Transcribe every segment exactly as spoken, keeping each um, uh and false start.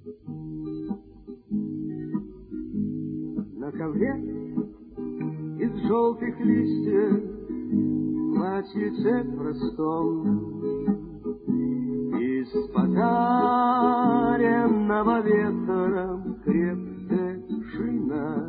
На ковре из желтых листьев платьице простом, из подаренного ветром крепкая шина.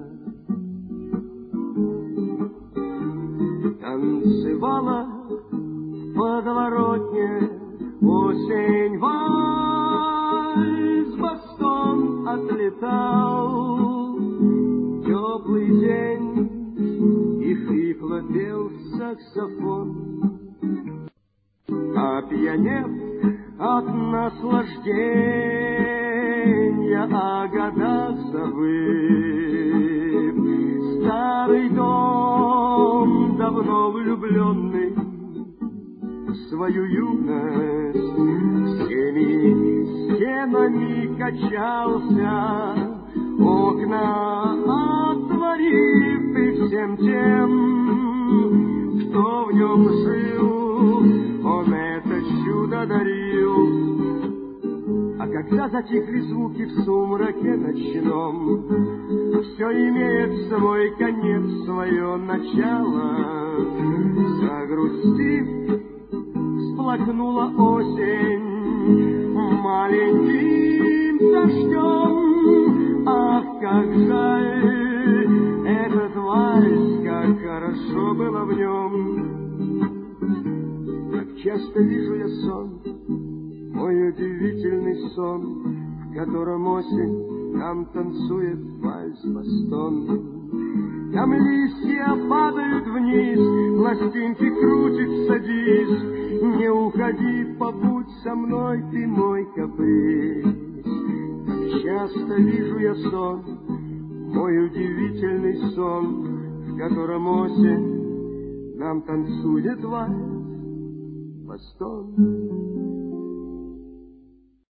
Танцевала в подворотне осень, вальс бастон отлетал, теплый день, и хрипло пел саксофон. Опьянев от наслаждения, о годах забыв, старый дом, давно влюбленный в свою юность, всеми стенами качался, окна отворив, и всем тем, кто в нем жил, он это чудо дарил. А когда затихли звуки в сумраке ночном, все имеет свой конец, свое начало. Загрустив, всплакнула осень маленьким дождем. Ах, как жаль этот вальс, как хорошо было в нем. Как часто вижу я сон, мой удивительный сон, в котором осень там танцует вальс-бастон. Там листья падают вниз, пластинки крутит, садись, не уходи, побудь со мной, ты мой каприз. Как часто вижу я сон, мой удивительный сон, в котором осень нам танцует вальс-бастон.